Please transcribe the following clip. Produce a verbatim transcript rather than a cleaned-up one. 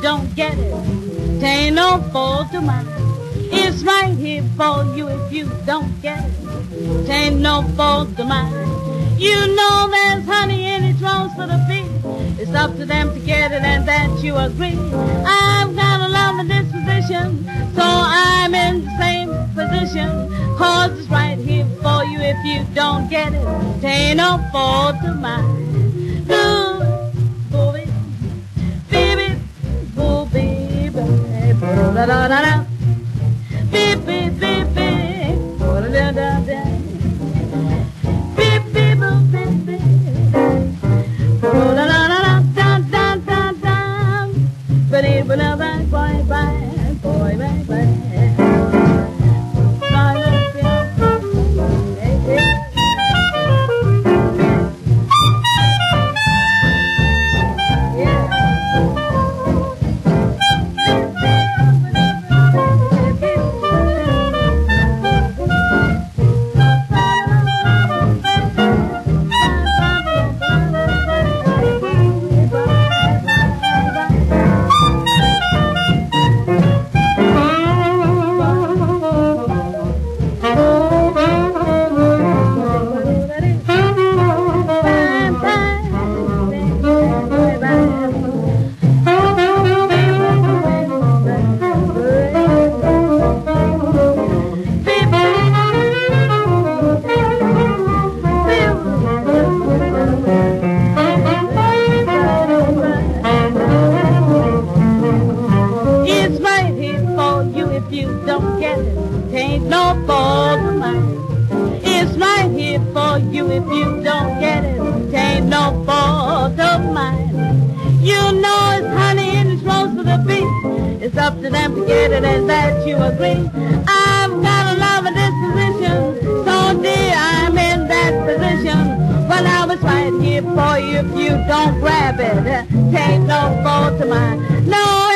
don't get it, tain't no fault of mine. It's right here for you if you don't get it, tain't no fault of mine. You know there's honey in its rose for the bee. It's up to them to get it and that you agree. I've got a loving disposition, so I'm in the same position. Cause it's right here for you if you don't get it, tain't no fault of mine. Ooh, baby, baby, oh baby, da da da da, baby, baby, da da da da, baby, baby, da da da da da da da, baby, boy, boy, boy, boy, boy. If you don't get it, tain't no fault of mine. It's right here for you if you don't get it, tain't no fault of mine. You know it's honey in its rose for the bee. It's up to them to get it and that you agree. I've got a loving disposition, so dear I'm in that position. Well now it's right here for you if you don't grab it, tain't no fault of mine. No.